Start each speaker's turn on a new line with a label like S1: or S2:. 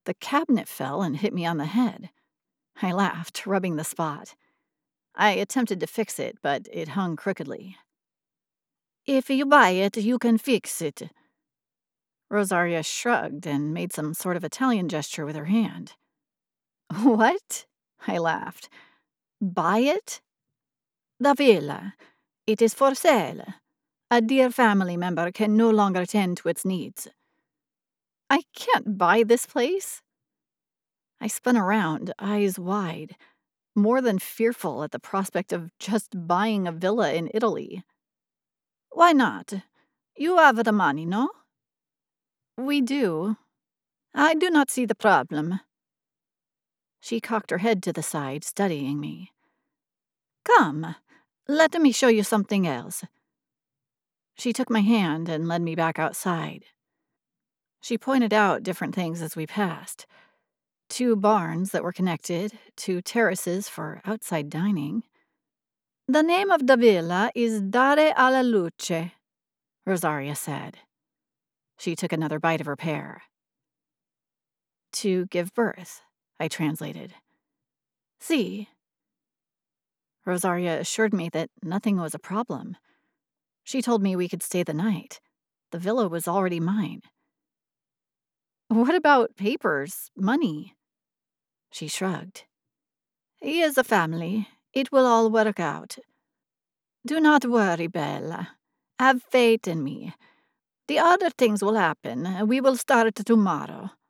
S1: The cabinet fell and hit me on the head. I laughed, rubbing the spot. I attempted to fix it, but it hung crookedly. If you buy it, you can fix it. Rosaria shrugged and made some sort of Italian gesture with her hand. What? I laughed. Buy it? The villa. It is for sale. A dear family member can no longer tend to its needs. I can't buy this place. I spun around, eyes wide, more than fearful at the prospect of just buying a villa in Italy. Why not? You have the money, no? We do. I do not see the problem. She cocked her head to the side, studying me. Come, let me show you something else. She took my hand and led me back outside. She pointed out different things as we passed. 2 barns that were connected, 2 terraces for outside dining. The name of the villa is Dare alla Luce, Rosaria said. She took another bite of her pear. To give birth, I translated. See. Rosaria assured me that nothing was a problem. She told me we could stay the night. The villa was already mine. What about papers, money? She shrugged. He is a family. It will all work out. Do not worry, Bella. Have faith in me. The other things will happen. We will start tomorrow.